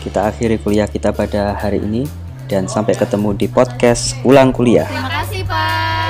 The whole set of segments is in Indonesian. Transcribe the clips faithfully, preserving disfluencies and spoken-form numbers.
kita akhiri kuliah kita pada hari ini dan sampai ketemu di podcast Pulang Kuliah. Terima kasih, Pak.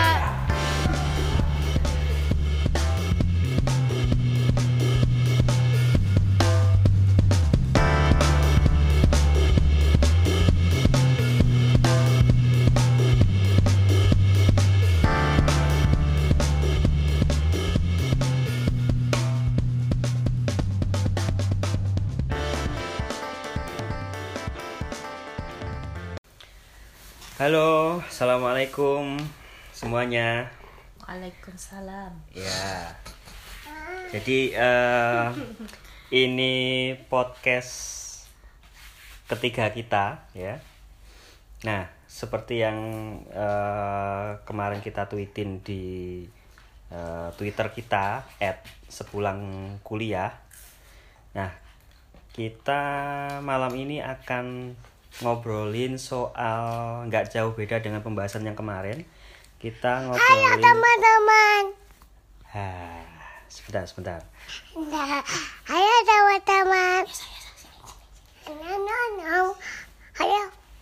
Halo, assalamualaikum semuanya. Waalaikumsalam. Ya, jadi uh, ini podcast ketiga kita, ya. Nah, seperti yang uh, kemarin kita tweetin di uh, Twitter kita et sepulang kuliah. Nah, kita malam ini akan ngobrolin soal nggak jauh beda dengan pembahasan yang kemarin. Kita ngobrolin. Halo teman-teman. Hah, sebentar, sebentar. Nah, halo teman-teman. No, no, no. Halo.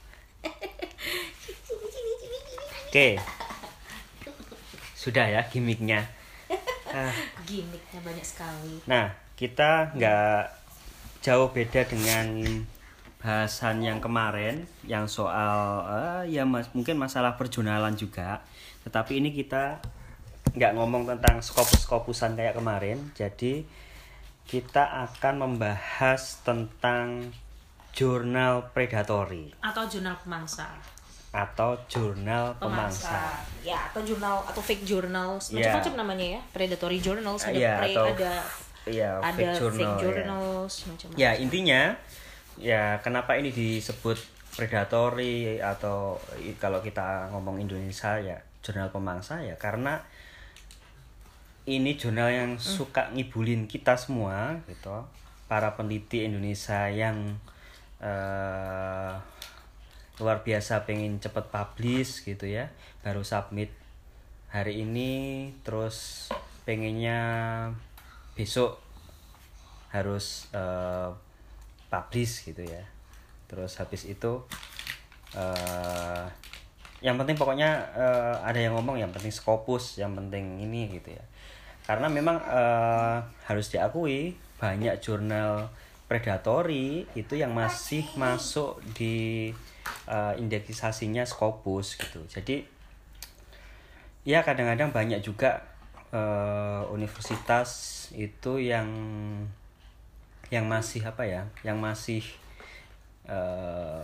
Oke, sudah ya gimmicknya. Ah, Gimmicknya banyak sekali. Nah, kita nggak jauh beda dengan bahasan yang kemarin yang soal uh, ya mas mungkin masalah perjunalan juga, tetapi ini kita nggak ngomong tentang skopus-skopusan kayak kemarin. Jadi kita akan membahas tentang jurnal predatory Atau jurnal pemangsa. atau jurnal pemangsa, Ya, atau jurnal atau fake journals. Ya. Macam-macam namanya ya. Predatory journals, ada Ya, pre, atau ada ya, ada fake journal, fake ya. journals, macam-macam. Ya, intinya ya kenapa ini disebut predatory atau kalau kita ngomong Indonesia ya jurnal pemangsa, ya karena ini jurnal yang suka ngibulin kita semua gitu, para peneliti Indonesia yang uh, luar biasa pengen cepet publish gitu ya, baru submit hari ini terus pengennya besok harus uh, publish gitu ya. Terus habis itu uh, yang penting pokoknya uh, ada yang ngomong yang penting Scopus, yang penting ini gitu ya. Karena memang uh, harus diakui banyak jurnal predatory itu yang masih masuk di uh, indeksasinya Scopus gitu. Jadi ya kadang-kadang banyak juga uh, universitas itu yang yang masih apa ya, yang masih uh,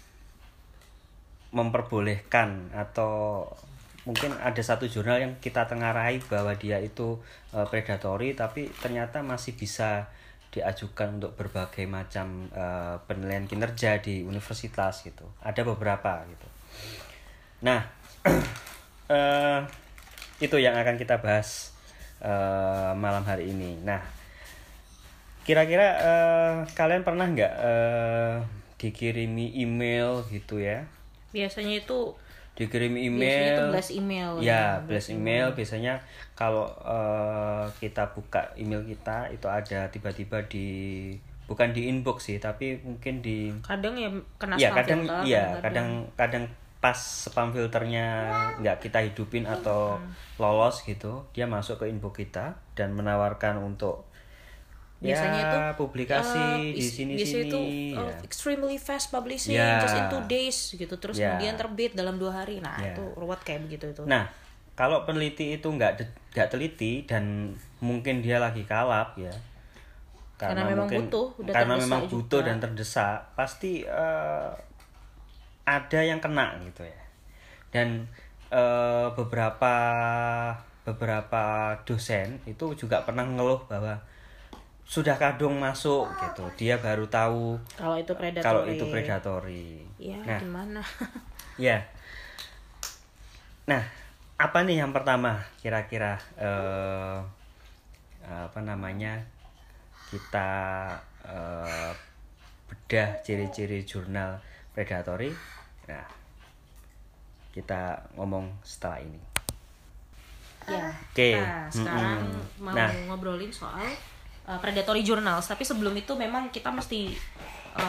memperbolehkan atau mungkin ada satu jurnal yang kita tengarai bahwa dia itu uh, predatory, tapi ternyata masih bisa diajukan untuk berbagai macam uh, penilaian kinerja di universitas gitu. Ada beberapa gitu. Nah, uh, itu yang akan kita bahas uh, malam hari ini. Nah, kira-kira uh, kalian pernah nggak uh, dikirimi email gitu ya? Biasanya itu Dikirimi email. Biasanya itu blast email. Ya, ya. blast email. Biasanya kalau uh, kita buka email kita itu ada tiba-tiba di bukan di inbox sih, tapi mungkin di Kadang ya kena ya spam kadang filter. iya kadang kadang pas spam filternya nggak kita hidupin atau lolos gitu, dia masuk ke inbox kita dan menawarkan untuk Biasanya ya, itu publikasi uh, di is- sini-sini. biasanya itu uh, Ya. extremely fast publishing, Ya. just in two days gitu, terus Ya. kemudian terbit dalam dua hari. Nah, Ya. itu ruwet kayak begitu itu. Nah, kalau peneliti itu nggak de- nggak teliti dan mungkin dia lagi kalap ya, Karena memang mungkin- butuh, udah karena terdesak memang butuh juga. dan terdesak, pasti uh, ada yang kena gitu ya. Dan uh, beberapa beberapa dosen itu juga pernah ngeluh bahwa sudah kadung masuk gitu, dia baru tahu Kalau itu predatory. kalau itu predatory. Ya, Nah, gimana? ya. Nah, apa nih yang pertama kira-kira eh, apa namanya kita eh, bedah ciri-ciri jurnal predatory. Nah, kita ngomong setelah ini. Ya. Oke. Nah, sekarang Mm-mm. mau Nah. ngobrolin soal uh, predatory journals, tapi sebelum itu memang kita mesti uh,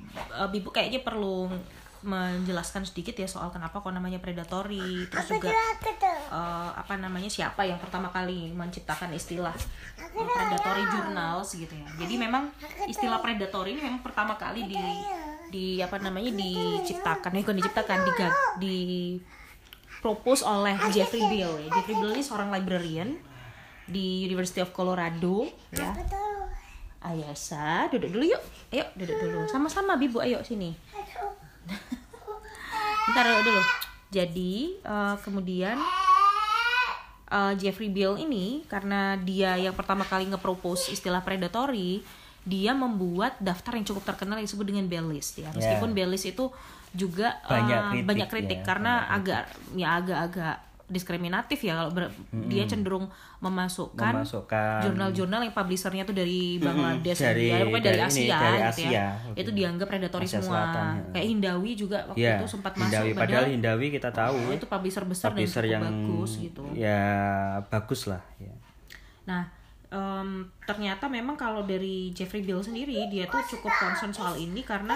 uh, Bibu kayaknya perlu menjelaskan sedikit ya soal kenapa kok namanya predatory, terus juga uh, apa namanya siapa yang pertama kali menciptakan istilah uh, predatory journals gitu ya. Jadi memang istilah predatory ini memang pertama kali di di apa namanya diciptakan, bukan diciptakan, di di propose oleh Jeffrey Beall ya. Jeffrey Beall ini seorang librarian di University of Colorado ya. Ayo Sa, duduk dulu yuk. Ayo duduk dulu. Sama-sama Bibu, ayo sini. Bentar dulu. Jadi uh, kemudian uh, Jeffrey Beall ini karena dia yang pertama kali nge-propose istilah predatory, dia membuat daftar yang cukup terkenal yang disebut dengan Beall List ya. Meskipun yeah. Beall List itu juga banyak uh, kritik, banyak kritik ya, karena banyak kritik. agak ya agak-agak diskriminatif ya kalau ber, hmm. dia cenderung memasukkan, memasukkan jurnal-jurnal yang publishernya tuh dari Bangladesh, hmm, dari, ya, pokoknya dari, dari Asia, ini, dari gitu Asia ya. okay. Itu dianggap predatory Asia semua. Selatan, ya. Kayak Hindawi juga waktu ya, itu sempat Hindawi. masuk. Padahal Hindawi kita tahu oh, itu publisher besar publisher dan cukup yang bagus gitu. Ya bagus lah. Ya. Nah um, ternyata memang kalau dari Jeffrey Beall sendiri dia tuh cukup concern soal ini karena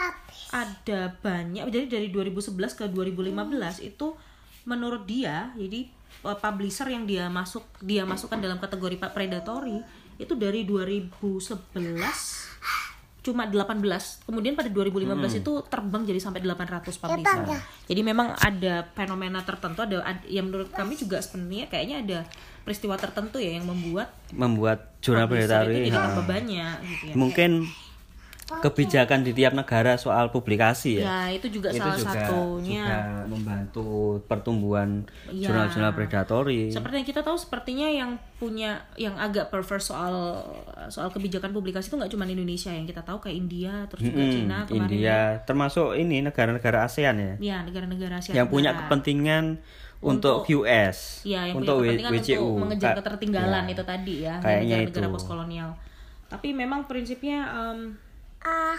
ada banyak, jadi dari dua ribu sebelas ke dua ribu lima belas itu menurut dia jadi publisher yang dia masuk dia masukkan dalam kategori predatory itu dari dua ribu sebelas cuma delapan belas, kemudian pada dua ribu lima belas hmm. itu terbang jadi sampai delapan ratus publisher. Ya, jadi memang ada fenomena tertentu, ada, ada yang menurut kami juga sebenarnya kayaknya ada peristiwa tertentu ya yang membuat membuat jurnal predatory jadi tambah banyak gitu ya. Mungkin kebijakan di tiap negara soal publikasi ya. Ya, itu juga itu salah juga, satunya. Juga membantu pertumbuhan ya. jurnal-jurnal predatory. Seperti yang kita tahu, sepertinya yang punya yang agak perverse soal soal kebijakan publikasi itu nggak cuma Indonesia, yang kita tahu kayak India, terus juga hmm, Cina kemarin. India, ya. termasuk ini negara-negara ASEAN ya. Ya, negara-negara ASEAN. Yang punya kepentingan untuk, untuk U S, ya, yang untuk punya kepentingan W C U, untuk mengejar Ka- ketertinggalan ya, itu tadi ya, kayaknya negara-negara itu. postkolonial. Tapi memang prinsipnya um, Ah.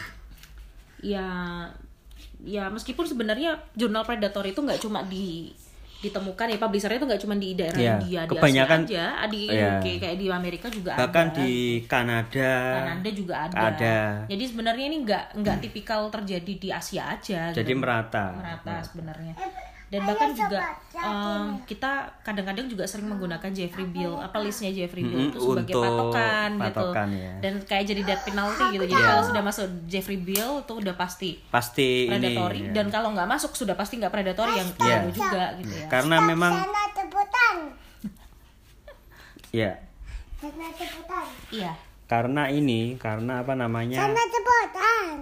ya ya meskipun sebenarnya jurnal predator itu nggak cuma di ditemukan ya, publishernya itu nggak cuma di daerah ya, India, di kebanyakan, Asia aja, di ya, U K, kayak di Amerika juga bahkan ada, di Kanada Kanada juga ada. ada. Jadi sebenarnya ini nggak nggak tipikal terjadi di Asia aja. Jadi gitu. merata. Merata sebenarnya. Dan bahkan juga um, kita kadang-kadang juga sering menggunakan Jeffrey Beall, apa listnya Jeffrey Beall hmm, itu sebagai patokan, patokan gitu. ya. Dan kayak jadi death penalty gitu. Jadi yeah. kalau sudah masuk Jeffrey Beall itu udah pasti pasti predatory, ini, dan ya. kalau nggak masuk sudah pasti nggak predatory yang yeah. baru juga gitu ya. Karena memang ya. Sana cepetan. Iya. Karena ini, karena apa namanya? Sana cepetan.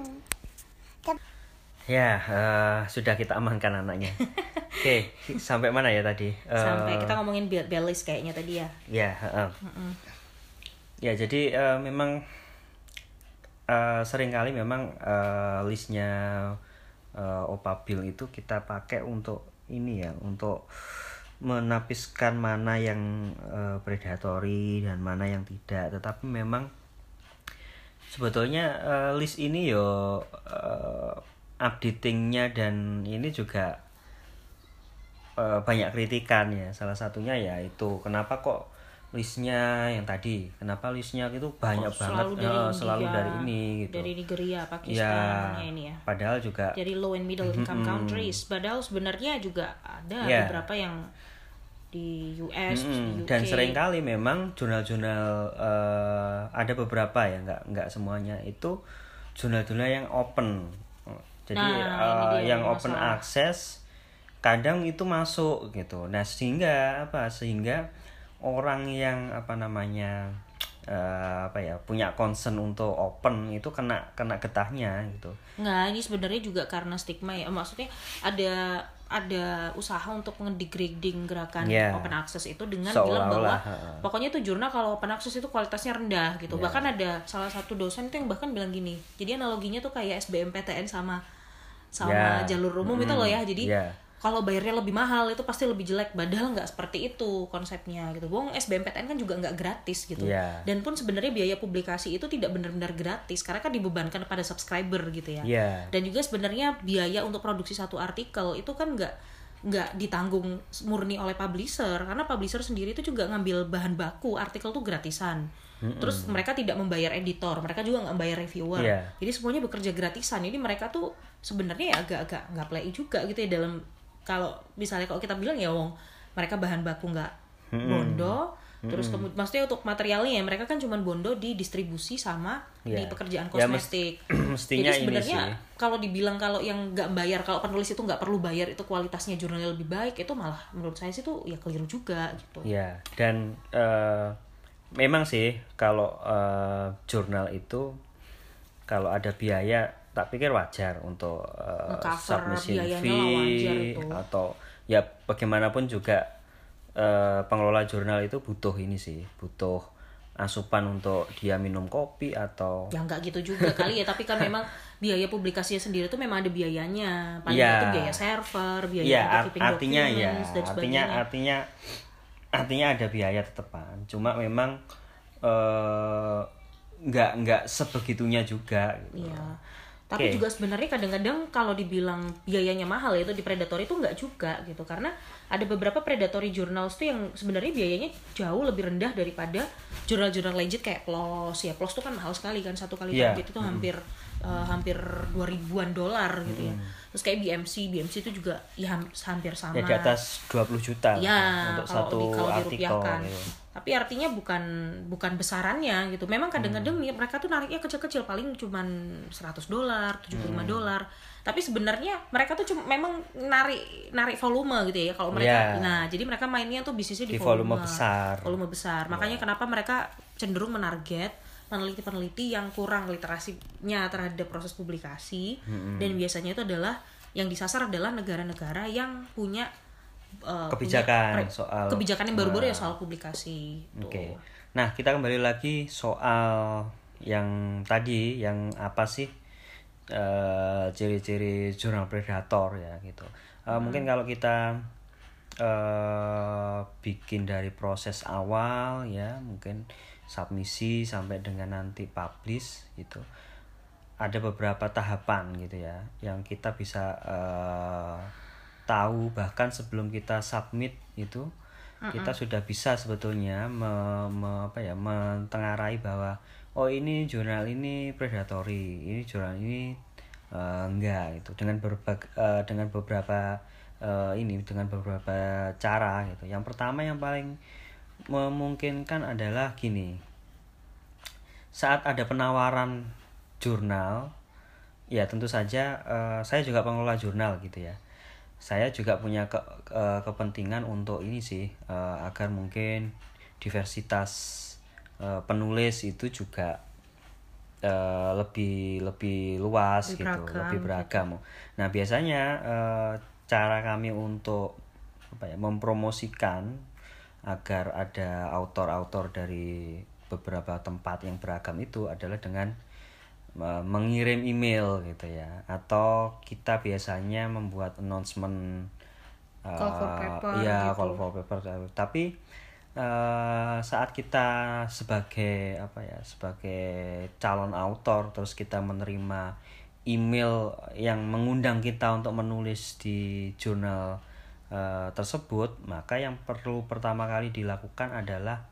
Ya, uh, sudah kita amankan anaknya. Oke, okay, sampai mana ya tadi? Uh, Sampai kita ngomongin Beall List kayaknya tadi ya. Ya, uh, uh. ya jadi uh, memang uh, seringkali memang uh, listnya uh, Opa Beall itu kita pakai untuk ini ya, untuk menapiskan mana yang uh, predatory dan mana yang tidak. Tetapi memang sebetulnya uh, list ini yo uh, updatingnya dan ini juga uh, banyak kritikan ya. Salah satunya ya itu kenapa kok listnya yang tadi, kenapa listnya itu banyak oh, banget selalu dari, uh, India, selalu dari ini gitu. Dari Nigeria, Pakistan ya, ya ini ya. Padahal juga dari low and middle income mm-hmm. countries. Padahal sebenarnya juga ada yeah. beberapa yang di U S, mm-hmm. di U K. Dan seringkali memang jurnal-jurnal uh, ada beberapa ya, nggak nggak semuanya itu jurnal-jurnal yang open. Jadi nah, uh, yang open masalah. Access kadang itu masuk gitu. Nah sehingga apa? Sehingga orang yang apa namanya uh, apa ya punya concern untuk open itu kena kena getahnya gitu. Nggak, ini sebenarnya juga karena stigma ya. Maksudnya ada ada usaha untuk ngedegrading gerakan yeah. open access itu dengan bilang bahwa uh, pokoknya itu jurnal kalau open access itu kualitasnya rendah gitu. Yeah. Bahkan ada salah satu dosen itu yang bahkan bilang gini. Jadi analoginya tuh kayak S B M P T N sama sama yeah. jalur umum mm, itu loh ya. Jadi yeah. kalau bayarnya lebih mahal itu pasti lebih jelek. Padahal nggak seperti itu konsepnya gitu. Bohong, S B M P T N kan juga nggak gratis gitu. Yeah. Dan pun sebenarnya biaya publikasi itu tidak benar-benar gratis karena kan dibebankan pada subscriber gitu ya. Yeah. Dan juga sebenarnya biaya untuk produksi satu artikel itu kan nggak nggak ditanggung murni oleh publisher karena publisher sendiri itu juga ngambil bahan baku artikel tuh gratisan. Mm-mm. Terus mereka tidak membayar editor, mereka juga nggak membayar reviewer. Yeah. Jadi semuanya bekerja gratisan. Jadi mereka tuh sebenarnya ya agak-agak nggak play juga gitu ya dalam kalau misalnya kalau kita bilang ya wong mereka bahan baku nggak mm-mm. bondo. Terus kemudian maksudnya untuk materialnya ya mereka kan cuma bondo di distribusi sama yeah. di pekerjaan kosmetik. Ya, mestinya jadi sebenarnya ini kalau dibilang kalau yang nggak bayar, kalau penulis itu nggak perlu bayar itu kualitasnya jurnalnya lebih baik, itu malah menurut saya sih tuh ya keliru juga gitu. Ya, dan uh, memang sih kalau uh, jurnal itu kalau ada biaya tak pikir wajar untuk uh, submission fee atau ya bagaimanapun juga Uh, pengelola jurnal itu butuh ini sih, butuh asupan untuk dia minum kopi atau ya nggak gitu juga kali ya, tapi kan memang biaya publikasinya sendiri itu memang ada biayanya, paling ya, itu biaya server, biaya ya, untuk keeping artinya ya, dan artinya sebagainya. artinya artinya ada biaya tetepan, cuma memang uh, nggak nggak sebegitunya juga. Gitu. Iya. Tapi okay. juga sebenarnya kadang-kadang kalau dibilang biayanya mahal ya itu di predatory itu nggak juga gitu, karena ada beberapa predatory journals tuh yang sebenarnya biayanya jauh lebih rendah daripada jurnal-jurnal legit kayak P L O S ya. P L O S tuh kan mahal sekali kan, satu kali yeah. terbit itu hampir mm. uh, hampir dua ribuan dolar gitu mm. ya. Terus kayak B M C, B M C itu juga ya hampir sama. Ya di atas dua puluh juta ya, untuk kalau satu di, kalau artikel gitu. Tapi artinya bukan bukan besarannya gitu. Memang kadang-kadang hmm. mereka tuh nariknya kecil-kecil, paling cuman seratus dolar, tujuh puluh lima dolar. Tapi sebenarnya mereka tuh cuma memang narik narik volume gitu ya. Kalau mereka yeah. nah, jadi mereka mainnya tuh bisnisnya di, di volume, volume besar. Volume besar. Yeah. Makanya kenapa mereka cenderung menarget peneliti-peneliti yang kurang literasinya terhadap proses publikasi hmm. dan biasanya itu adalah yang disasar adalah negara-negara yang punya Uh, kebijakan punya, soal kebijakan yang baru-baru uh, ya soal publikasi. Oke. Okay. Nah, kita kembali lagi soal yang tadi, yang apa sih uh, ciri-ciri jurnal predator ya gitu. Uh, hmm. Mungkin kalau kita uh, bikin dari proses awal ya, mungkin submisi sampai dengan nanti publish gitu. Ada beberapa tahapan gitu ya yang kita bisa uh, tahu, bahkan sebelum kita submit itu uh-uh. kita sudah bisa sebetulnya me, me, apa ya mentengarai bahwa oh ini jurnal ini predatory, ini jurnal ini uh, enggak itu dengan berbagai uh, dengan beberapa uh, ini dengan beberapa cara gitu. Yang pertama yang paling memungkinkan adalah gini, saat ada penawaran jurnal ya tentu saja uh, saya juga pengelola jurnal gitu ya. Saya juga punya ke, ke, kepentingan untuk ini sih uh, agar mungkin diversitas uh, penulis itu juga uh, lebih lebih luas lebih gitu, beragam, lebih beragam. Gitu. Nah biasanya uh, cara kami untuk apa ya mempromosikan agar ada autor-autor dari beberapa tempat yang beragam itu adalah dengan mengirim email gitu ya, atau kita biasanya membuat announcement call for paper ya gitu. call for paper. Tapi uh, saat kita sebagai apa ya sebagai calon autor terus kita menerima email yang mengundang kita untuk menulis di jurnal uh, tersebut, maka yang perlu pertama kali dilakukan adalah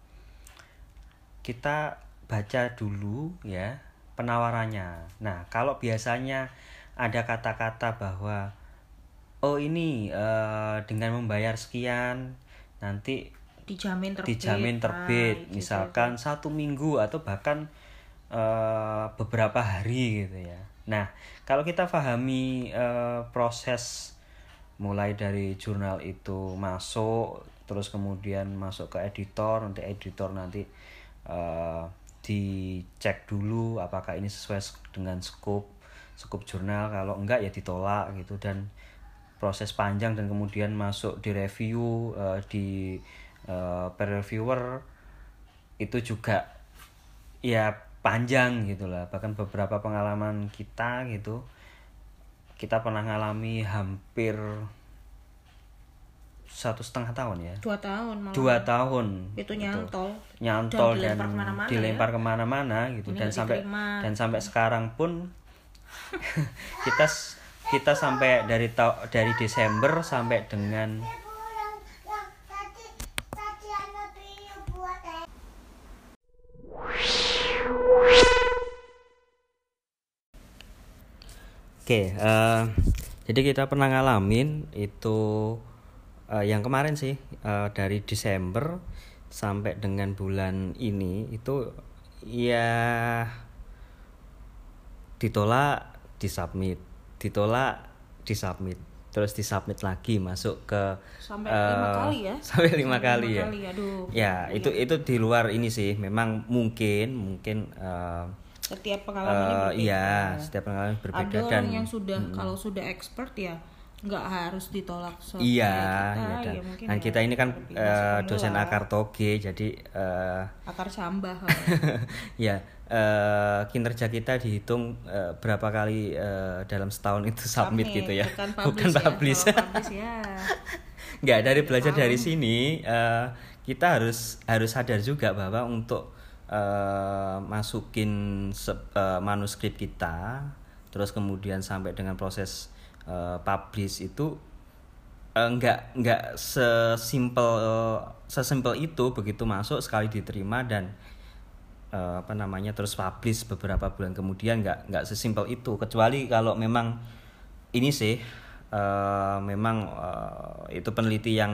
kita baca dulu ya penawarannya. Nah, kalau biasanya ada kata-kata bahwa oh ini uh, dengan membayar sekian nanti dijamin terbit, dijamin terbit, nah, misalkan gitu. Satu minggu atau bahkan uh, beberapa hari gitu ya. Nah, kalau kita pahami uh, proses mulai dari jurnal itu masuk, terus kemudian masuk ke editor, nanti editor nanti uh, dicek dulu apakah ini sesuai dengan skop skop jurnal, kalau enggak ya ditolak gitu, dan proses panjang dan kemudian masuk di review uh, di uh, peer reviewer itu juga ya panjang gitulah. Bahkan beberapa pengalaman kita gitu, kita pernah ngalami hampir satu setengah tahun ya dua tahun malah. dua tahun itu nyantol gitu. nyantol dan dilempar kemana-mana, dilempar ya? kemana-mana gitu. Ini dan sampai diterima. dan sampai sekarang pun kita kita sampai dari dari Desember sampai dengan Oke, uh, jadi kita pernah ngalamin itu uh, yang kemarin sih uh, dari Desember sampai dengan bulan ini itu ya ditolak, disubmit, ditolak, disubmit, terus disubmit lagi masuk ke sampai uh, lima kali ya sampai lima sampai kali lima ya kali, aduh, ya aduh, itu ya. itu di luar ini sih memang mungkin mungkin uh, setiap pengalamannya uh, berbeda. Iya, setiap pengalaman berbeda. Ada dan orang yang sudah mm, kalau sudah expert ya nggak harus ditolak. So, iya, kita, iya dan, ya mungkin dan ya kita ini kan uh, dosen lah. akar toge, jadi uh, akar cambah. ya uh, kinerja kita dihitung uh, berapa kali uh, dalam setahun itu submit, submit gitu ya, bukan publish. Bukan publish. Ya, publish ya. Nggak, dari belajar dari sini uh, kita harus harus sadar juga bahwa untuk uh, masukin se- uh, manuskrip kita, terus kemudian sampai dengan proses uh, publish itu uh, nggak nggak sesimpel uh, sesimpel itu. Begitu masuk sekali diterima dan uh, apa namanya terus publish beberapa bulan kemudian, nggak nggak sesimpel itu, kecuali kalau memang ini sih uh, memang uh, itu peneliti yang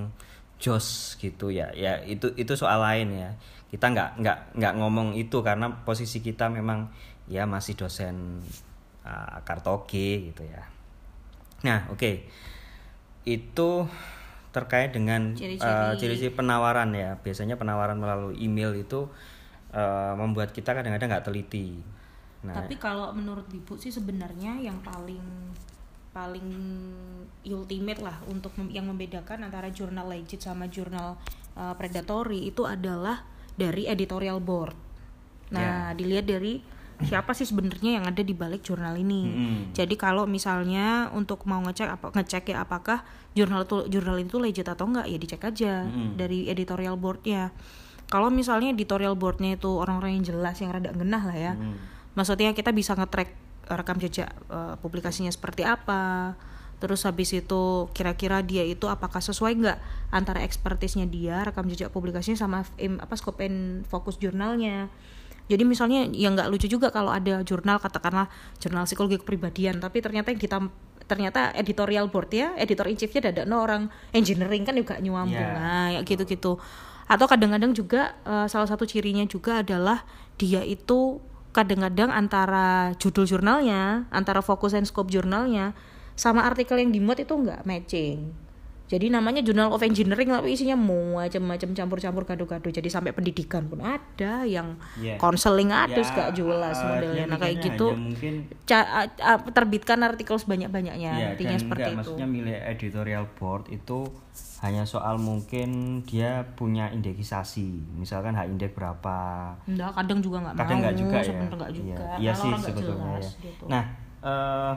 jos gitu ya, ya itu itu soal lain ya. Kita nggak nggak nggak ngomong itu karena posisi kita memang ya masih dosen uh, akar toge gitu ya. Nah oke, okay. Itu terkait dengan ciri-ciri. Uh, ciri-ciri penawaran ya. Biasanya penawaran melalui email itu uh, membuat kita kadang-kadang nggak teliti. Nah, tapi kalau menurut Bibu sih sebenarnya yang paling paling ultimate lah untuk mem- yang membedakan antara jurnal legit sama jurnal uh, predatory itu adalah dari editorial board. Nah, yeah. Dilihat dari siapa sih sebenarnya yang ada di balik jurnal ini. Mm-hmm. Jadi kalau misalnya untuk mau ngecek apa ngecek ya apakah jurnal itu jurnal itu legit atau enggak, ya dicek aja mm-hmm. dari editorial boardnya. Kalau misalnya editorial boardnya itu orang-orang yang jelas, yang rada genah lah ya. Mm-hmm. Maksudnya kita bisa nge-track rekam jejak uh, publikasinya seperti apa, terus habis itu kira-kira dia itu apakah sesuai nggak antara ekspertisnya dia rekam jejak publikasinya sama im, apa scope and focus jurnalnya. Jadi misalnya yang nggak lucu juga kalau ada jurnal katakanlah jurnal psikologi kepribadian tapi ternyata yang kita ternyata editorial board ya editor in chiefnya ada no orang engineering kan juga nyambung yeah. Nah ya gitu-gitu. Atau kadang-kadang juga uh, salah satu cirinya juga adalah dia itu kadang-kadang antara judul jurnalnya, antara fokus and scope jurnalnya sama artikel yang dimuat itu nggak matching. Jadi namanya Journal of Engineering tapi isinya macam-macam campur-campur gado-gado. Jadi sampai pendidikan pun ada, yang konseling yeah. ada, yeah, gak jelas uh, modelnya. Nah kayak gitu ca- uh, terbitkan artikel sebanyak-banyaknya. Yeah, intinya seperti enggak, itu. Maksudnya milih editorial board itu hanya soal mungkin dia punya indeksasi, misalkan H-index berapa. Enggak, kadang juga nggak mau. Kadang nggak juga ya. Enggak juga. Iya, iya sih sebetulnya ya. Gitu. Nah, uh,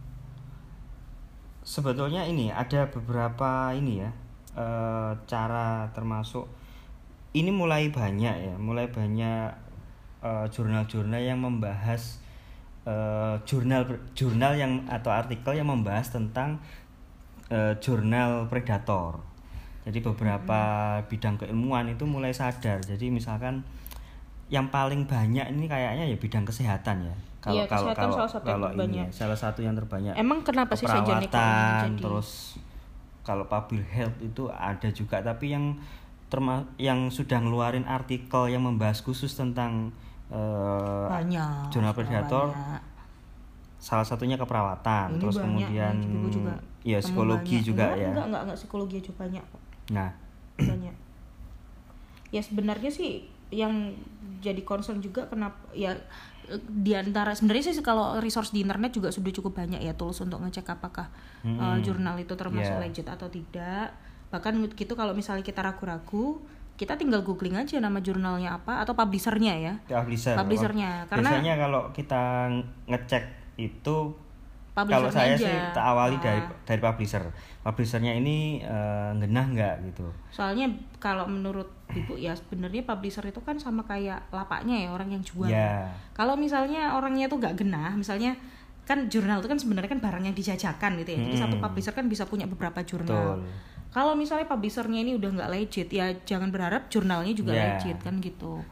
sebetulnya ini ada beberapa ini ya uh, cara, termasuk ini mulai banyak ya, mulai banyak uh, jurnal-jurnal yang membahas uh, jurnal jurnal yang atau artikel yang membahas tentang uh, jurnal predator. Jadi beberapa hmm. bidang keilmuan itu mulai sadar. Jadi misalkan yang paling banyak ini kayaknya ya bidang kesehatan ya. Kalau iya, kalau kalau salah satu kalau ini salah satu yang terbanyak. Emang kenapa sih perawatan, terus kalau public health itu ada juga, tapi yang terma- yang sudah ngeluarin artikel yang membahas khusus tentang uh, banyak, jurnal predator. Banyak. Salah satunya keperawatan, ini terus banyak, kemudian juga. Ya psikologi banyak. juga enggak, ya. Enggak, enggak, enggak psikologi aja banyak. Nah, banyak. Ya sebenarnya sih yang jadi concern juga kenapa ya di antara sebenarnya sih kalau resource di internet juga sudah cukup banyak ya tools untuk ngecek apakah hmm. uh, jurnal itu termasuk yeah. legit atau tidak. Bahkan gitu kalau misalnya kita ragu-ragu, kita tinggal googling aja nama jurnalnya apa atau publishernya ya. Publisher. Publishernya. Karena biasanya kalau kita ngecek itu kalau saya aja. sih tak awali nah. dari dari publisher. Publishernya ini uh, ngenah nggak gitu. Soalnya kalau menurut Ibu ya sebenarnya publisher itu kan sama kayak lapaknya ya, orang yang jual. Yeah. Kalau misalnya orangnya tuh nggak genah, misalnya kan jurnal itu kan sebenarnya kan barang yang dijajakan gitu ya. Hmm. Jadi satu publisher kan bisa punya beberapa jurnal. Betul. Kalau misalnya publishernya ini udah nggak legit ya jangan berharap jurnalnya juga yeah. legit kan gitu.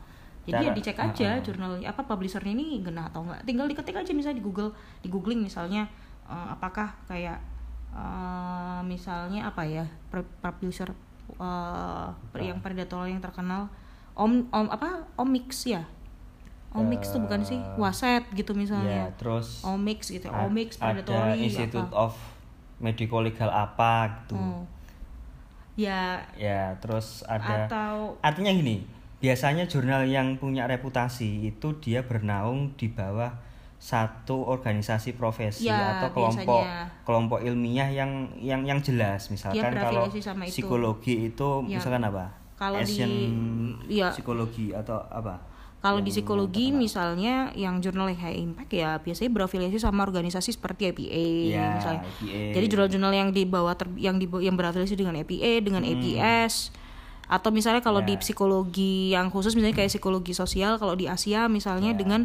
Jadi Cara, ya dicek aja uh, jurnal apa publishernya ini genah atau enggak. Tinggal diketik aja misalnya di Google, di googling misalnya uh, apakah kayak uh, misalnya apa ya publisher uh, yang predator yang terkenal Om Om apa Omix ya. Omix uh, tuh bukan sih? Waset gitu misalnya. Ya, terus Omix gitu. A- Omix ada predatory Institute apa. of Medico Legal apa gitu. Oh. Ya, ya terus ada atau artinya gini, biasanya jurnal yang punya reputasi itu dia bernaung di bawah satu organisasi profesi ya, atau kelompok biasanya. kelompok ilmiah yang yang yang jelas, misalkan kalau sama itu. psikologi itu ya. Misalkan apa kalau Asian di ya, psikologi atau apa kalau di psikologi terkenal. Misalnya yang jurnal yang high impact ya biasanya berafiliasi sama organisasi seperti A P A ya, misalnya. A P A. Jadi jurnal-jurnal yang di bawah ter, yang di yang berafiliasi dengan A P A, dengan hmm. A P S atau misalnya kalau ya. Di psikologi yang khusus misalnya kayak psikologi sosial kalau di Asia misalnya ya. Dengan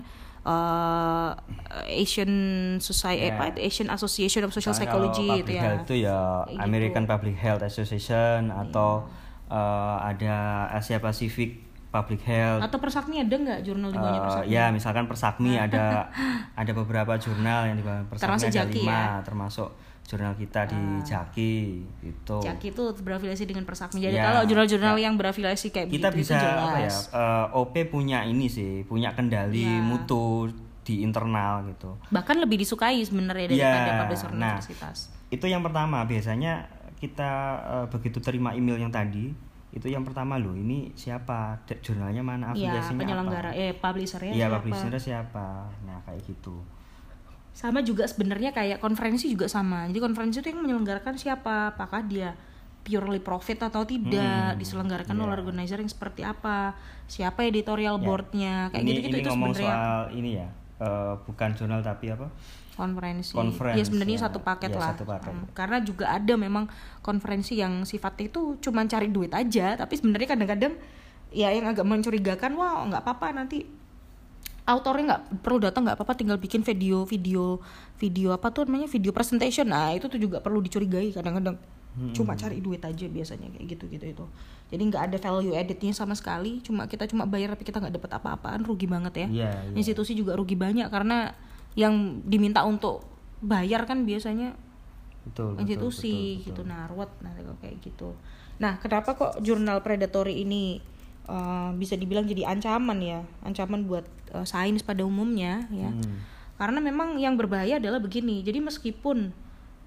uh, Asian Society ya. apa Asian Association of Social misalnya Psychology gitu ya. Itu ya gitu. American Public Health Association atau ya. uh, ada Asia Pacific Public Health atau Persakmi ada nggak jurnal di bawahnya uh, Persakmi? Ya misalkan Persakmi ada ada beberapa jurnal yang di bawah Persakmi termasuk ada Jaki, lima ya? Termasuk jurnal kita di uh, Jaki gitu. Jaki itu berafiliasi dengan Persakmi. Jadi ya, kalau jurnal-jurnal ya. Yang berafiliasi kayak kita begitu bisa itu jelas. Apa ya? Uh, O P punya ini sih, punya kendali ya. Mutu di internal gitu. Bahkan lebih disukai sebenarnya daripada ya, publisher nah, universitas. Itu yang pertama biasanya kita uh, begitu terima email yang tadi itu yang pertama loh, ini siapa, jurnalnya mana, afiliasinya ya, penyelenggara, apa? eh publishernya ya, siapa? publishernya siapa? Nah kayak gitu. Sama juga sebenarnya kayak konferensi juga sama. Jadi konferensi itu yang menyelenggarakan siapa? Apakah dia purely profit atau tidak? Hmm, diselenggarakan yeah. oleh organizer yang seperti apa? Siapa editorial yeah. boardnya? Kayak ini, gitu-gitu ini itu ngomong sebenarnya. Soal ini ya, uh, bukan jurnal tapi apa? Konferensi. Konferensi. Ya sebenarnya ya, satu paket ya, lah. Satu paket. Hmm, karena juga ada memang konferensi yang sifatnya itu cuma cari duit aja, tapi sebenarnya kadang-kadang ya yang agak mencurigakan, wah nggak apa-apa nanti autornya nggak perlu datang, nggak apa-apa tinggal bikin video video video apa tuh namanya video presentation. Nah itu tuh juga perlu dicurigai kadang-kadang. Hmm. Cuma cari duit aja biasanya kayak gitu-gitu itu. Jadi nggak ada value added-nya sama sekali. Cuma kita cuma bayar tapi kita nggak dapat apa-apaan, rugi banget ya. Yeah, yeah. Institusi juga rugi banyak karena yang diminta untuk bayar kan biasanya betul, institusi betul, betul, gitu. betul. Nah ruwet nah kayak gitu. Nah kenapa kok jurnal predatory ini uh, bisa dibilang jadi ancaman ya, ancaman buat uh, sains pada umumnya ya. Hmm. Karena memang yang berbahaya adalah begini. Jadi meskipun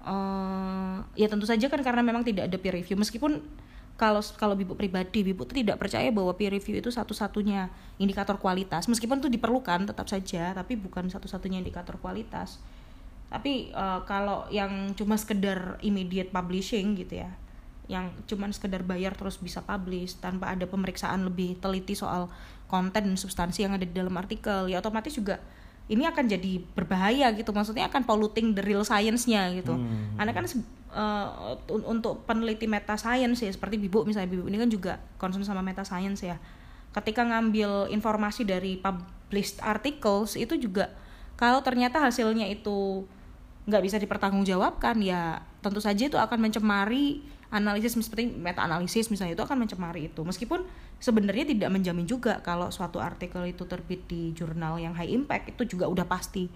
uh, ya tentu saja kan karena memang tidak ada peer review, meskipun kalau kalau Bibu pribadi, Bibu tuh tidak percaya bahwa peer review itu satu-satunya indikator kualitas. Meskipun itu diperlukan tetap saja, tapi bukan satu-satunya indikator kualitas. Tapi uh, kalau yang cuma sekedar immediate publishing gitu ya, yang cuma sekedar bayar terus bisa publish tanpa ada pemeriksaan lebih teliti soal konten dan substansi yang ada di dalam artikel, ya otomatis juga ini akan jadi berbahaya gitu. Maksudnya akan polluting the real science-nya gitu. Hmm. Karena kan uh, untuk peneliti meta science ya seperti Bibu misalnya, Bibu ini kan juga concern sama meta science ya. Ketika ngambil informasi dari published articles itu juga kalau ternyata hasilnya itu nggak bisa dipertanggungjawabkan ya tentu saja itu akan mencemari analisis seperti meta analisis misalnya, itu akan mencemari itu. Meskipun sebenarnya tidak menjamin juga kalau suatu artikel itu terbit di jurnal yang high impact itu juga udah pasti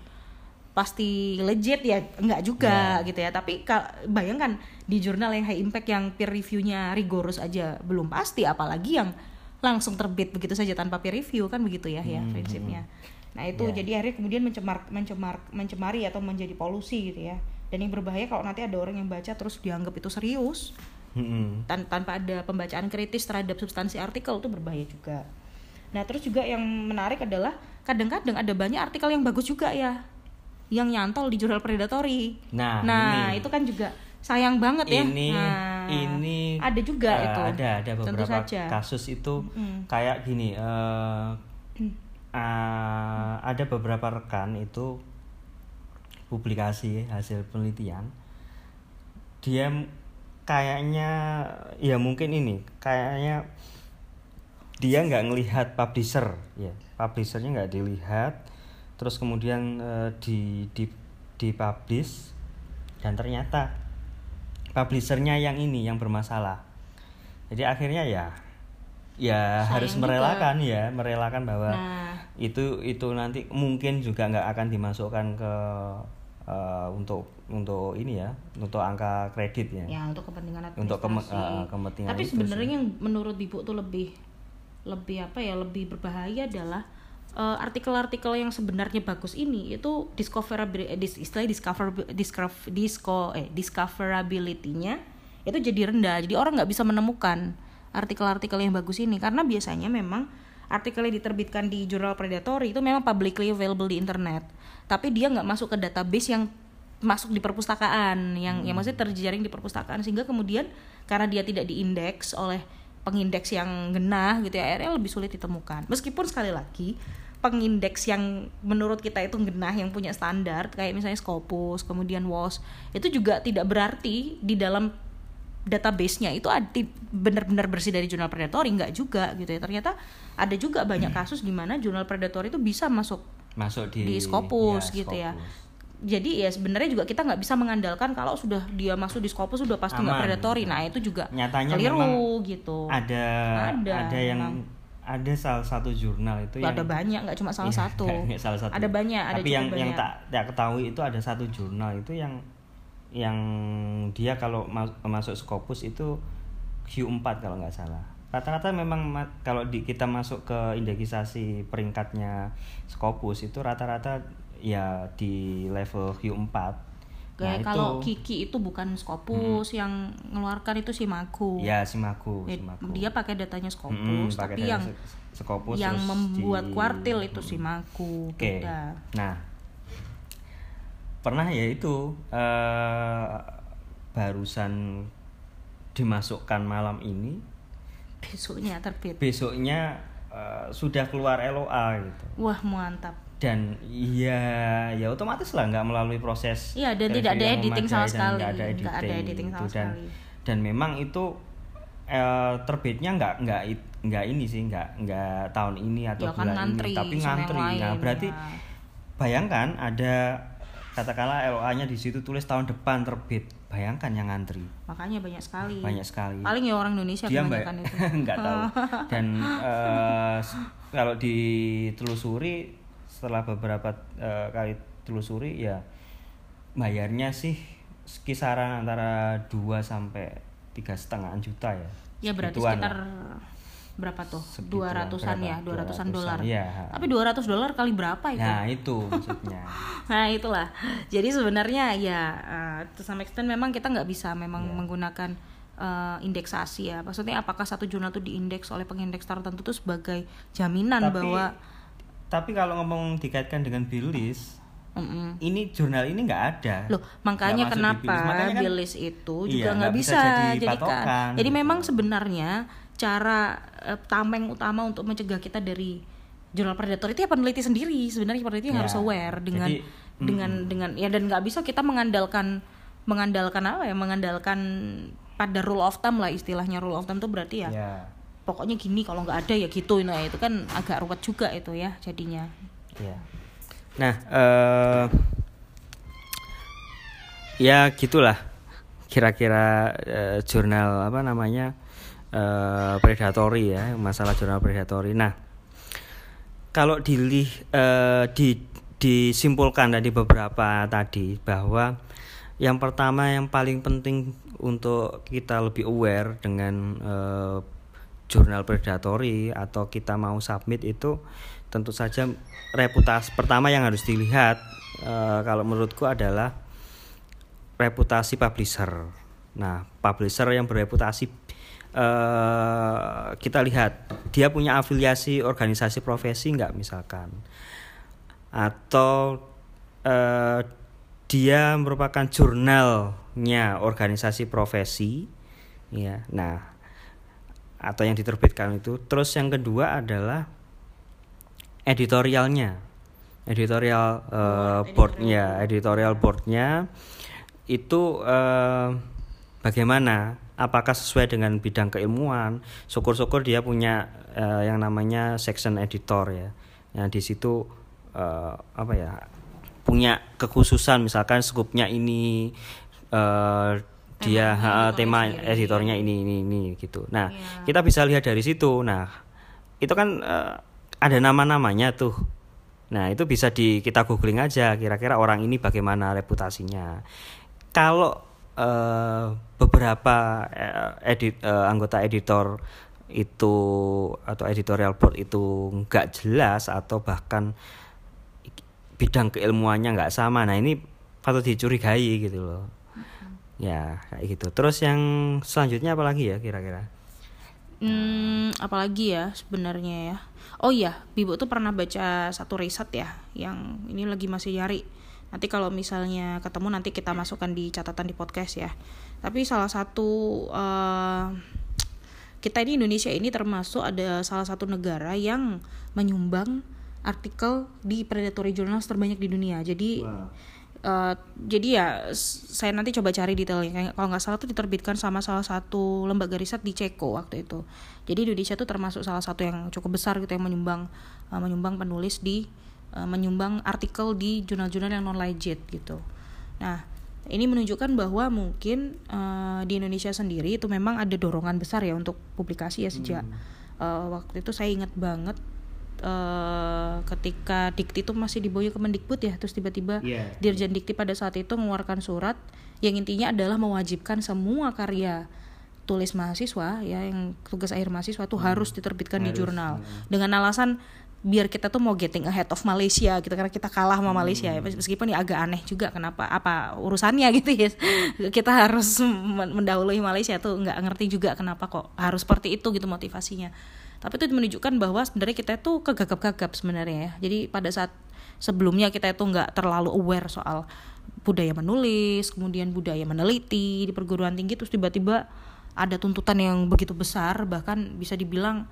pasti legit ya, enggak juga yeah. gitu ya. Tapi bayangkan di jurnal yang high impact yang peer review-nya rigorous aja belum pasti, apalagi yang langsung terbit begitu saja tanpa peer review kan begitu ya hmm. ya prinsipnya. Nah itu yeah. jadi akhirnya kemudian mencemar mencemar mencemari atau menjadi polusi gitu ya. Dan yang berbahaya kalau nanti ada orang yang baca terus dianggap itu serius mm-hmm. tan- tanpa ada pembacaan kritis terhadap substansi artikel, itu berbahaya juga. Nah terus juga yang menarik adalah kadang-kadang ada banyak artikel yang bagus juga ya yang nyantol di jurnal predatory. Nah, nah itu kan juga sayang banget ya. Ini nah, ini ada juga uh, itu. Ada ada beberapa kasus itu mm-hmm. kayak gini. Uh, mm. uh, ada beberapa rekan itu publikasi hasil penelitian, dia kayaknya ya mungkin ini kayaknya dia nggak ngelihat publisher ya, publishernya nggak dilihat, terus kemudian uh, di di dipublish dan ternyata publishernya yang ini yang bermasalah. Jadi akhirnya ya ya Sayang harus juga. merelakan ya, merelakan bahwa Nah. itu itu nanti mungkin juga nggak akan dimasukkan ke uh, untuk untuk ini ya, untuk angka kredit ya. Ya untuk kepentingan administrasi. Untuk keme- uh, kepentingan Tapi itu sebenarnya sih. yang menurut Ibu tuh lebih lebih apa ya, lebih berbahaya adalah uh, artikel-artikel yang sebenarnya bagus ini itu discoverability, eh, dis, istilah discover discover disco eh discoverability-nya itu jadi rendah. Jadi orang nggak bisa menemukan artikel-artikel yang bagus ini karena biasanya memang artikel yang diterbitkan di jurnal predatory itu memang publicly available di internet, tapi dia nggak masuk ke database yang masuk di perpustakaan, yang hmm. yang maksudnya terjaring di perpustakaan, sehingga kemudian karena dia tidak diindeks oleh pengindeks yang genah gitu ya, akhirnya lebih sulit ditemukan. Meskipun sekali lagi pengindeks yang menurut kita itu genah, yang punya standar kayak misalnya Scopus, kemudian W O S, itu juga tidak berarti di dalam database-nya itu benar-benar bersih dari jurnal predatory, enggak juga gitu ya. Ternyata ada juga banyak kasus di mana jurnal predatory itu bisa masuk masuk di, di Scopus ya, gitu ya. Scopus. Jadi ya sebenarnya juga kita nggak bisa mengandalkan kalau sudah dia masuk di Scopus sudah pasti nggak predatory. Nah itu juga nyatanya keliru gitu. Ada ada, ada yang memang. Ada salah satu jurnal itu ada yang banyak, nggak cuma salah ya, satu. salah satu. Ada banyak. Ada Tapi yang banyak. yang tak tak ketahui itu ada satu jurnal itu yang yang dia kalau mas- masuk Scopus itu Q empat kalau nggak salah. Rata-rata memang ma- kalau di, kita masuk ke indeksasi peringkatnya Scopus itu rata-rata ya di level Q empat. Kayak Nah, kalau itu, Kiki itu bukan Scopus, hmm. yang ngeluarkan itu Simaku. Ya Simaku, Simaku. Dia pakai datanya Scopus, hmm, tapi data yang Scopus yang membuat di, kuartil itu hmm. Simaku. Oke. Beda. Nah, pernah ya itu uh, barusan dimasukkan malam ini. Besoknya terbit. Besoknya uh, sudah keluar L O A gitu. Wah mantap. Dan iya ya otomatis lah nggak melalui proses. Iya dan tidak ada editing sama sekali. Nggak ada editing, nggak ada editing sama gitu. dan, sekali. Dan memang itu uh, terbitnya nggak nggak nggak ini sih nggak nggak tahun ini atau ya, kan bulan ngantri, ini tapi ngantri. Lain, nah berarti ya. Bayangkan ada katakanlah L O A-nya di situ tulis tahun depan terbit. Bayangkan yang ngantri. Makanya banyak sekali. Banyak sekali. Paling ya orang Indonesia dia kebanyakan mbak, itu. nggak tahu. Dan uh, kalau ditelusuri setelah beberapa uh, kali telusuri ya bayarnya sih kisaran antara dua sampai tiga setengah juta ya. Ya berarti Segituan sekitar lah. Berapa tuh? Segituan, dua ratusan berapa? ya, dua ratusan dolar. Ya. Tapi dua ratus dolar kali berapa itu? Nah, itu maksudnya. Nah, itulah. Jadi sebenarnya ya uh, to some extent memang kita nggak bisa memang yeah. menggunakan uh, indeksasi ya. Maksudnya apakah satu jurnal itu diindeks oleh pengindeks tertentu itu sebagai jaminan tapi, bahwa tapi kalau ngomong dikaitkan dengan Billis, Mm-mm. ini jurnal ini nggak ada. Loh, makanya kenapa Makanya kan, Billis itu juga iya, nggak bisa, bisa jadi jadikan. patokan. Jadi gitu. memang sebenarnya cara uh, tameng utama untuk mencegah kita dari jurnal predator itu ya peneliti sendiri. Sebenarnya peneliti yang ya, harus aware dengan jadi, dengan mm. dengan ya dan nggak bisa kita mengandalkan mengandalkan apa ya mengandalkan pada rule of thumb lah istilahnya. Rule of thumb itu berarti ya, ya. pokoknya gini kalau nggak ada ya gitu. Nah itu kan agak ruwet juga itu ya jadinya. Ya. Nah, uh, ya gitulah kira-kira uh, jurnal apa namanya uh, predatory ya, masalah jurnal predatory. Nah, kalau dilih uh, di disimpulkan dari beberapa tadi bahwa yang pertama yang paling penting untuk kita lebih aware dengan uh, jurnal predatory atau kita mau submit itu tentu saja reputasi pertama yang harus dilihat uh, kalau menurutku adalah reputasi publisher. Nah, publisher yang bereputasi uh, kita lihat dia punya afiliasi organisasi profesi nggak misalkan, atau uh, dia merupakan jurnalnya organisasi profesi, ya. Nah, atau yang diterbitkan itu. Terus yang kedua adalah editorialnya, editorial uh, boardnya, editorial boardnya itu uh, bagaimana? Apakah sesuai dengan bidang keilmuan? Syukur-syukur dia punya uh, yang namanya section editor ya. Yang di situ uh, apa ya? Punya kekhususan misalkan skupnya ini uh, dia Tema ha, tema editornya sendiri. editornya ini ini ini gitu. Nah, Iya. kita bisa lihat dari situ. Nah, itu kan uh, ada nama-namanya tuh. Nah, itu bisa di kita googling aja kira-kira orang ini bagaimana reputasinya. Kalau uh, beberapa uh, edit uh, anggota editor itu atau editorial board itu nggak jelas atau bahkan bidang keilmuannya nggak sama, nah ini patut dicurigai gitu loh. Mm-hmm. Ya kayak gitu. Terus yang selanjutnya apa lagi ya kira-kira? Hmm, apalagi ya sebenarnya ya. Oh iya, Bibo tuh pernah baca satu riset ya, yang ini lagi masih nyari. Nanti kalau misalnya ketemu nanti kita masukkan di catatan di podcast ya. Tapi salah satu uh, kita ini Indonesia ini termasuk ada salah satu negara yang menyumbang artikel di predatory journals terbanyak di dunia. Jadi wow. uh, jadi ya saya nanti coba cari detailnya. Kalau nggak salah tuh diterbitkan sama salah satu lembaga riset di Ceko waktu itu. Jadi Indonesia tuh termasuk salah satu yang cukup besar gitu yang menyumbang uh, menyumbang penulis di uh, menyumbang artikel di jurnal-jurnal yang non legit gitu. Nah, ini menunjukkan bahwa mungkin uh, di Indonesia sendiri itu memang ada dorongan besar ya untuk publikasi ya sejak hmm. uh, waktu itu saya ingat banget uh, ketika Dikti itu masih di bawah Kemendikbud ya, terus tiba-tiba yeah. Dirjen Dikti pada saat itu mengeluarkan surat yang intinya adalah mewajibkan semua karya tulis mahasiswa ya yang tugas akhir mahasiswa itu hmm. harus diterbitkan harus, di jurnal ya. Dengan alasan biar kita tuh mau getting ahead of Malaysia gitu karena kita kalah sama Malaysia hmm. ya meskipun ya agak aneh juga kenapa apa urusannya gitu ya kita harus mendahului Malaysia tuh nggak ngerti juga kenapa kok harus seperti itu gitu motivasinya, tapi itu menunjukkan bahwa sebenarnya kita tuh kegagap-gagap sebenarnya ya. Jadi pada saat sebelumnya kita itu nggak terlalu aware soal budaya menulis, kemudian budaya meneliti di perguruan tinggi, terus tiba-tiba ada tuntutan yang begitu besar, bahkan bisa dibilang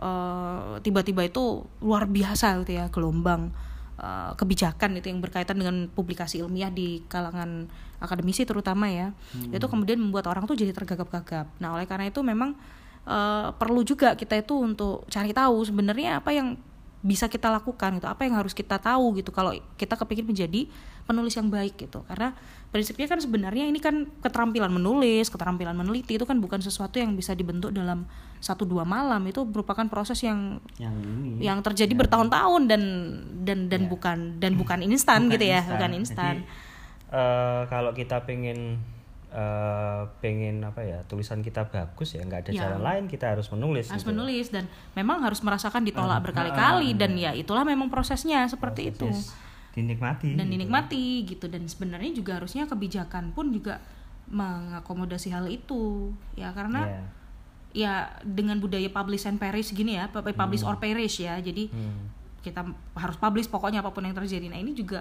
Uh, tiba-tiba itu luar biasa gitu ya gelombang uh, kebijakan itu yang berkaitan dengan publikasi ilmiah di kalangan akademisi terutama ya hmm. itu kemudian membuat orang tuh jadi tergagap-gagap. Nah oleh karena itu memang uh, perlu juga kita itu untuk cari tahu sebenarnya apa yang bisa kita lakukan gitu, apa yang harus kita tahu gitu kalau kita kepikir menjadi penulis yang baik gitu. Karena prinsipnya kan sebenarnya ini kan keterampilan menulis, keterampilan meneliti itu kan bukan sesuatu yang bisa dibentuk dalam satu dua malam, itu merupakan proses yang yang, ini, yang terjadi yang bertahun-tahun dan dan dan ya. bukan dan bukan instan gitu ya, instan. bukan instan. Jadi, uh, kalau kita pengen uh, pengen apa ya tulisan kita bagus ya nggak ada ya. jalan lain, kita harus menulis. Harus gitu. menulis dan memang harus merasakan ditolak uh, berkali-kali uh, dan ya itulah memang prosesnya seperti proses itu. Dinikmati dan dinikmati gitu. gitu dan sebenarnya juga harusnya kebijakan pun juga mengakomodasi hal itu ya karena yeah. ya dengan budaya publish and perish gini ya publish hmm. or perish ya jadi hmm. kita harus publish pokoknya apapun yang terjadi. Nah ini juga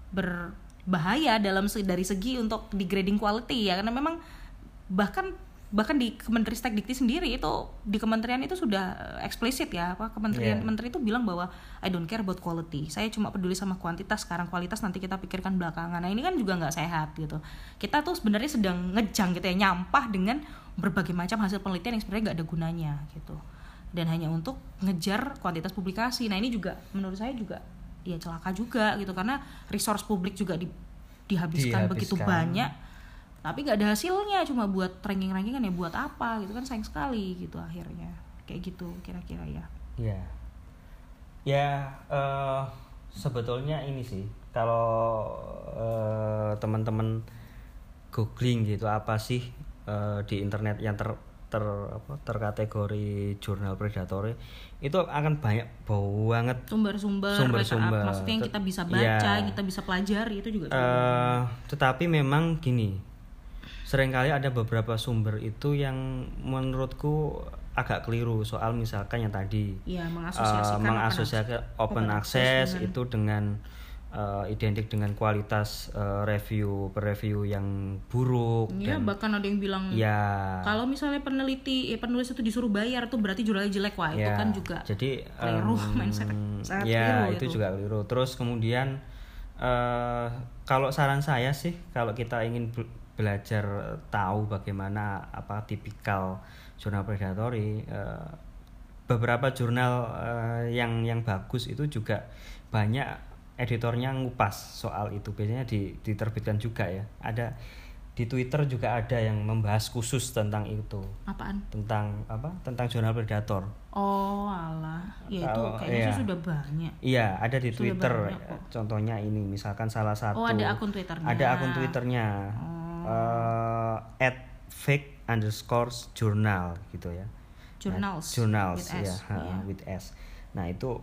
berbahaya dalam dari segi untuk degrading quality ya karena memang bahkan bahkan di Kemenristek Dikti sendiri itu di kementerian itu sudah eksplisit ya apa kementerian yeah. menteri itu bilang bahwa I don't care about quality, saya cuma peduli sama kuantitas, sekarang kualitas nanti kita pikirkan belakangan. Nah ini kan juga nggak sehat gitu. Kita tuh sebenarnya sedang ngejang gitu ya, nyampah dengan berbagai macam hasil penelitian yang sebenarnya nggak ada gunanya gitu dan hanya untuk ngejar kuantitas publikasi. Nah ini juga menurut saya juga ya celaka juga gitu karena resource publik juga di, dihabiskan, dihabiskan begitu banyak tapi nggak ada hasilnya, cuma buat ranking-rankingan ya buat apa gitu kan, sayang sekali gitu akhirnya kayak gitu kira-kira ya. Ya, ya uh, sebetulnya ini sih kalau uh, teman-teman googling gitu apa sih uh, di internet yang ter ter apa terkategori jurnal predatory itu akan banyak banget sumber-sumber, sumber-sumber maksudnya yang kita bisa baca, ya. yang kita bisa pelajari itu juga. Uh, tetapi memang gini. Seringkali ada beberapa sumber itu yang menurutku agak keliru soal misalkan yang tadi ya, mengasosiasikan, uh, mengasosiasikan open, open access, access dengan... itu dengan uh, identik dengan kualitas uh, review per-review yang buruk. Ya, dan bahkan ada yang bilang ya, kalau misalnya peneliti eh, penulis itu disuruh bayar tuh berarti jurnalnya jelek. Wah ya, itu kan juga jadi keliru, um, mindset sangat ya, keliru itu itu juga keliru. Terus kemudian uh, kalau saran saya sih kalau kita ingin belajar tahu bagaimana apa tipikal jurnal predatory, uh, beberapa jurnal uh, yang yang bagus itu juga banyak editornya ngupas soal itu, biasanya di, diterbitkan juga ya. Ada di Twitter juga ada yang membahas khusus tentang itu. Apaan? Tentang apa? Tentang jurnal predator. Oh, alah. Ya itu Kalau- kayaknya iya. sih sudah banyak. Iya, ada di Sudah Twitter. banyak kok. Contohnya ini, misalkan salah satu. Oh, ada akun Twitternya. Ada akun Twitternya. Oh. eh, at fake underscore journal gitu ya. Journals. Nah, journals with S, ya, ha, iya. with S. Nah itu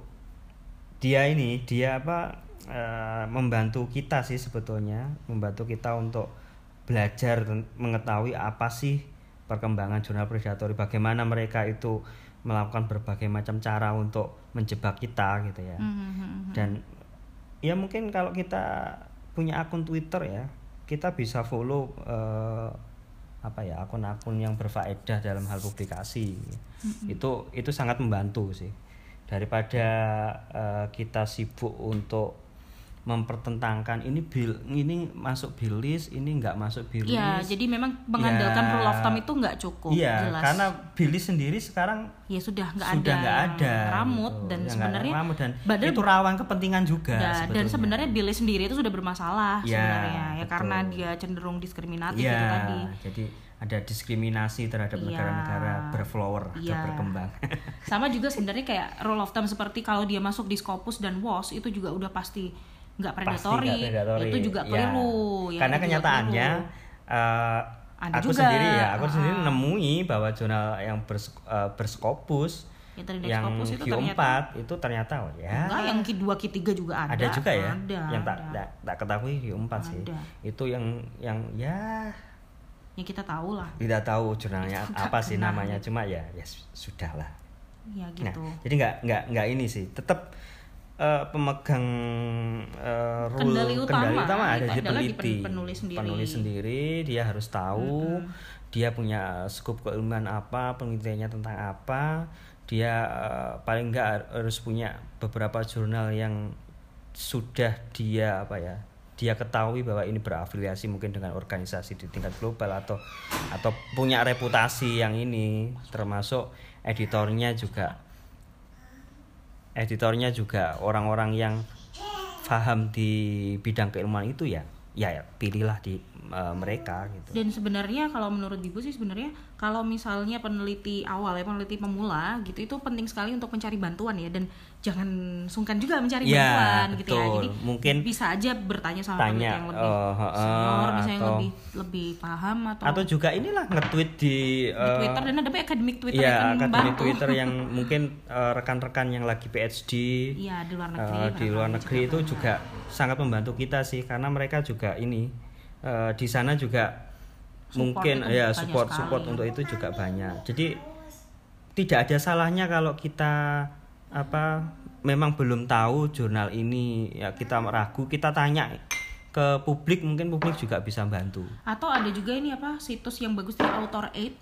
dia ini dia apa eh, membantu kita sih sebetulnya, membantu kita untuk belajar ten- mengetahui apa sih perkembangan jurnal predatory, bagaimana mereka itu melakukan berbagai macam cara untuk menjebak kita gitu ya. Mhm. Dan ya mungkin kalau kita punya akun Twitter ya, kita bisa follow eh, apa ya akun-akun yang berfaedah dalam hal publikasi. Itu itu sangat membantu sih. Daripada eh, kita sibuk untuk mempertentangkan ini bil ini masuk bill list, ini nggak masuk bill list. Ya, jadi memang mengandalkan Ya, rule of thumb itu nggak cukup. Iya, jelas. karena bill list sendiri sekarang Ya sudah nggak ada, sudah nggak ada ramut gitu. dan Ya, nggak sebenarnya ramut dan badan- itu rawan kepentingan juga Ya, dan sebetulnya. sebenarnya Billy sendiri itu sudah bermasalah Ya, sebenarnya ya betul. karena dia cenderung diskriminatif Iya, itu tadi. jadi ada diskriminasi terhadap Iya. negara-negara berflower atau Iya. berkembang. Sama juga sebenarnya kayak rule of thumb seperti kalau dia masuk di Scopus dan W O S itu juga udah pasti nggak Pasti predatory. nggak predatory. Itu juga Ya. keliru. Ya, Karena itu juga kenyataannya keliru. eh, Ada aku juga. sendiri ya, aku Ah. sendiri nemui bahwa jurnal yang bers, eh, berskopus Ya, tadi dari yang Scopus itu Q empat ternyata itu ternyata oh ya enggak, yang Q dua Q tiga juga ada. ada juga ya Ada, yang tak ada. tak, tak ketahui Q empat sih. Ada. Itu yang yang ya Ya kita tahu lah. tidak tahu jurnalnya Nggak apa sih kenal. namanya, cuma ya ya sudahlah. Ya Nah, gitu. jadi nggak nggak nggak ini sih, tetap eh, pemegang eh, rule Kendali utama ada itu di adalah di peneliti, pen- penulis sendiri. Penulis sendiri, dia harus tahu, dia punya skup keilmuan apa, penelitiannya tentang apa, dia eh, paling nggak harus punya beberapa jurnal yang sudah dia apa ya, dia ketahui bahwa ini berafiliasi mungkin dengan organisasi di tingkat global atau atau punya reputasi yang ini, termasuk editornya juga editornya juga orang-orang yang paham di bidang keilmuan itu ya ya pilihlah di uh, mereka gitu. Dan sebenarnya kalau menurut Bibu sih sebenarnya kalau misalnya peneliti awal ya, peneliti pemula gitu, itu penting sekali untuk mencari bantuan ya, dan jangan sungkan juga mencari Ya, bantuan gitu ya. betul. Jadi Mungkin bisa aja bertanya sama tanya, peneliti yang lebih oh, uh, senior, misalnya yang atau- lebih lebih paham atau, Atau juga inilah nge-tweet di, di uh, Twitter, dan ada akademik Twitter ya yang akademi membantu. Twitter yang mungkin uh, rekan-rekan yang lagi P H D Iya, di luar negeri. uh, di luar barangkali negeri itu banyak. juga sangat membantu kita sih, karena mereka juga ini uh, di sana juga Support mungkin itu ya banyak support sekali. support untuk itu juga banyak. Jadi tidak ada salahnya kalau kita apa memang belum tahu jurnal ini ya, kita ragu, kita tanya ke publik, mungkin publik juga bisa bantu. Atau ada juga ini apa situs yang bagus dari Author Aid.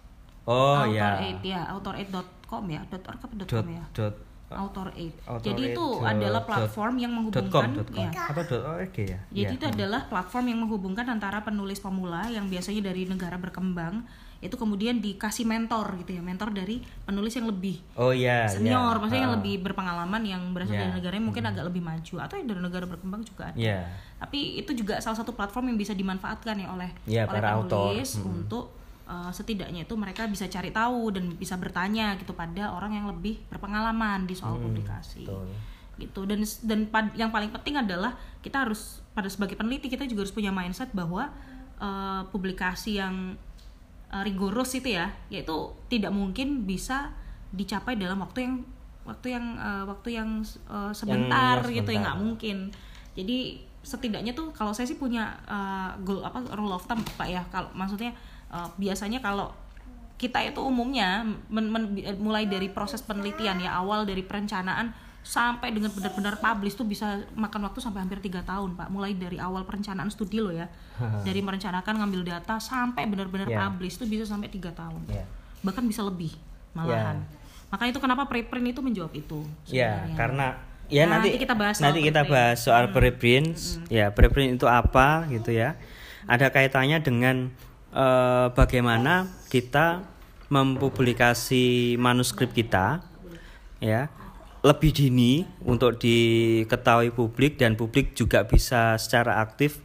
Oh Author ya. Aid ya, author aid dot com ya, .org apa Dot, .com ya? dot, Author Aid. Author Jadi Aid itu dot- adalah dot- platform yang dot com, menghubungkan dot com. ya. Atau dot org ya. Jadi Ya. itu adalah platform yang menghubungkan antara penulis pemula yang biasanya dari negara berkembang itu kemudian dikasih mentor gitu ya, mentor dari penulis yang lebih Oh iya. senior, ya. maksudnya yang Ah. lebih berpengalaman, yang berasal Ya. dari negara yang mungkin agak lebih maju, atau yang dari negara berkembang juga ada. Ya. Tapi itu juga salah satu platform yang bisa dimanfaatkan ya oleh Ya, oleh para autor. penulis untuk uh, setidaknya itu mereka bisa cari tahu dan bisa bertanya gitu pada orang yang lebih berpengalaman di soal publikasi. betul. Gitu. Dan dan pad- yang paling penting adalah kita harus, pada sebagai peneliti kita juga harus punya mindset bahwa uh, publikasi yang uh, rigorous itu ya, yaitu tidak mungkin bisa dicapai dalam waktu yang waktu yang uh, waktu yang uh, sebentar Yang gitu ya, sebentar. nggak mungkin. Jadi setidaknya tuh kalau saya sih punya uh, goal apa rule of thumb Pak ya, kalau maksudnya uh, biasanya kalau kita itu umumnya men- men- mulai dari proses penelitian ya, awal dari perencanaan sampai dengan benar-benar publish tuh bisa makan waktu sampai hampir tiga tahun Pak, mulai dari awal perencanaan studi loh ya, dari merencanakan ngambil data sampai benar-benar Ya. publish tuh bisa sampai tiga tahun, Ya. bahkan bisa lebih malahan. Maka itu kenapa preprint itu menjawab itu Ya, sebenarnya. karena ya Nah, nanti nanti kita bahas soal nanti kita preprint. bahas soal preprint. Ya, preprint itu apa gitu ya. Ada kaitannya dengan eh, bagaimana kita mempublikasi manuskrip kita ya lebih dini untuk diketahui publik, dan publik juga bisa secara aktif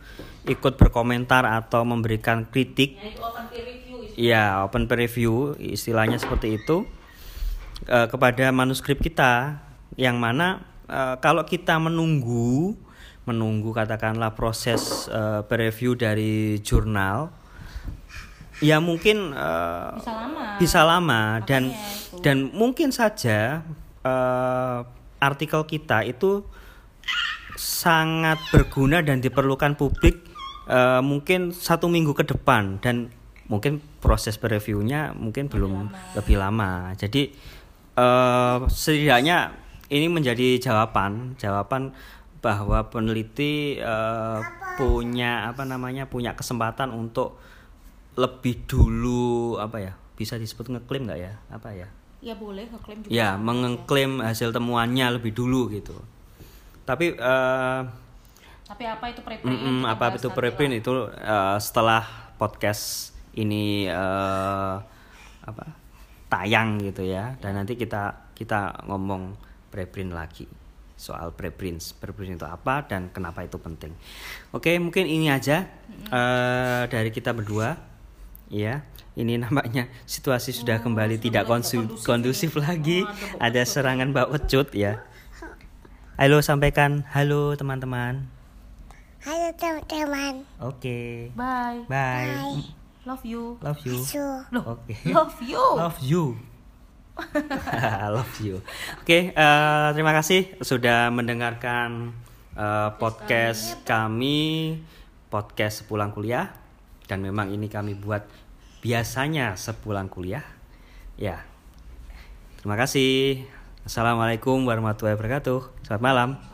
ikut berkomentar atau memberikan kritik. Ya, itu open peer review. Ya, open peer review istilahnya seperti itu uh, kepada manuskrip kita, yang mana uh, kalau kita menunggu menunggu katakanlah proses uh, peer review dari jurnal, ya mungkin uh, bisa lama. Bisa lama dan itu. dan mungkin saja uh, artikel kita itu sangat berguna dan diperlukan publik uh, mungkin satu minggu ke depan, dan mungkin proses peer-review-nya mungkin lebih belum lama. lebih lama. Jadi uh, setidaknya ini menjadi jawaban jawaban bahwa peneliti uh, punya apa namanya punya kesempatan untuk lebih dulu apa ya, bisa disebut ngeklaim nggak ya, apa ya? Ya boleh ngeklaim juga. Ya, mengklaim hasil temuannya lebih dulu gitu. Tapi uh, tapi apa itu preprint? mm, mm, apa itu preprint itu uh, setelah podcast ini uh, apa tayang gitu ya, dan nanti kita kita ngomong preprint lagi, soal preprint preprint itu apa dan kenapa itu penting. Oke, mungkin ini aja uh, dari kita berdua ya. Ini nampaknya situasi sudah oh, kembali sudah tidak konsu- kondusif, kondusif lagi. Oh, ada serangan Mbak Wecut ya. Halo, sampaikan halo teman-teman. Halo teman-teman. Oke. Okay. Bye. Bye. Bye. Love you. Love you. Loh, Oke. Okay. Love you. Love you. Love you. Oke, okay, uh, terima kasih sudah mendengarkan uh, podcast kami, podcast sepulang kuliah, dan memang ini kami buat biasanya sepulang kuliah. Ya. Terima kasih. Assalamualaikum warahmatullahi wabarakatuh. Selamat malam.